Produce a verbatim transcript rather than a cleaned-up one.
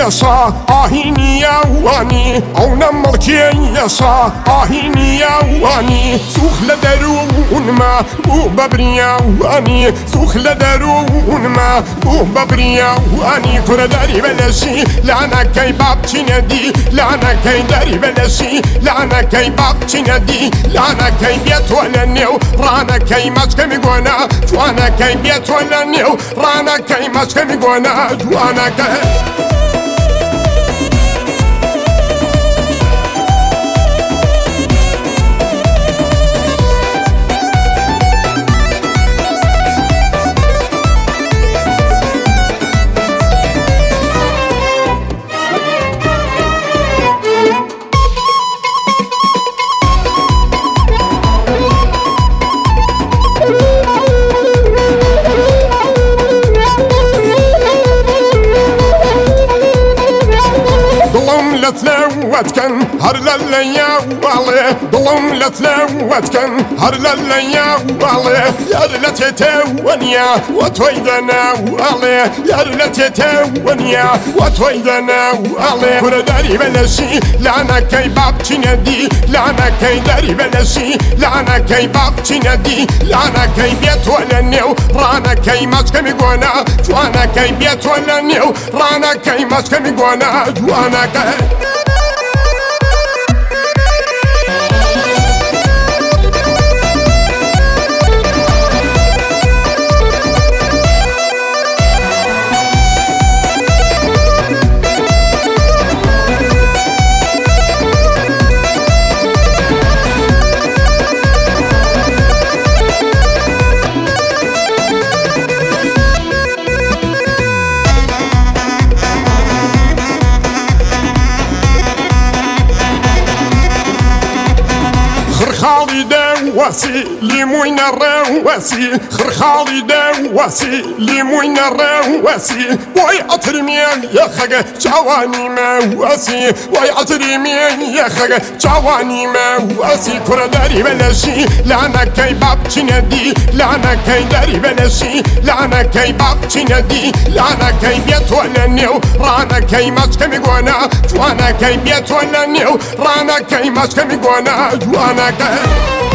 يسا آهینی وانی او نملکی يسا آهینی وانی سوخ لدرون ما بو ببریا وانی سوخ لدرون ما بو ببریا وانی كره داری بلشی لعنه کی باب چی ندی لعنه کی داری بلشی لعنه کی باب چی ندی لعنه کی بیت ولا نیو رانا کی مشک میگونا جوانا کی بیت ولا نیو رانا کی مشک میگونا جوانا کی لتلوتكن هر لليا والله ضلم لتلوتكن هر لليا والله يا لتتونيا وتويدنا والله يا لتتونيا وتويدنا والله كل داري بلشي لعنه كي باب ندي لعنه كي داري بلشي لعنه كي باب ندي لعنه كي بيت ولا نيو رانا كي ماسك ميغونا جوانا كي بيت ولا نيو رانا كي ماسك ميغونا جوانا كي خرخالي دواسي ليموين الرواسي خرخالي دواسي ليموين الرواسي واي عطرمين يا خغ جواني مواسي واي عطرمين يا خغ جواني مواسي كره داري بلشي لعنه كي باب ندي لعنه كي داري بلشي لعنه كي باب ندي لعنه كي بيت ولا نيو رانا كي ماسك ميغونا جوانا كي بيت ولا نيو رانا كي ماسك ميغونا جوانا كي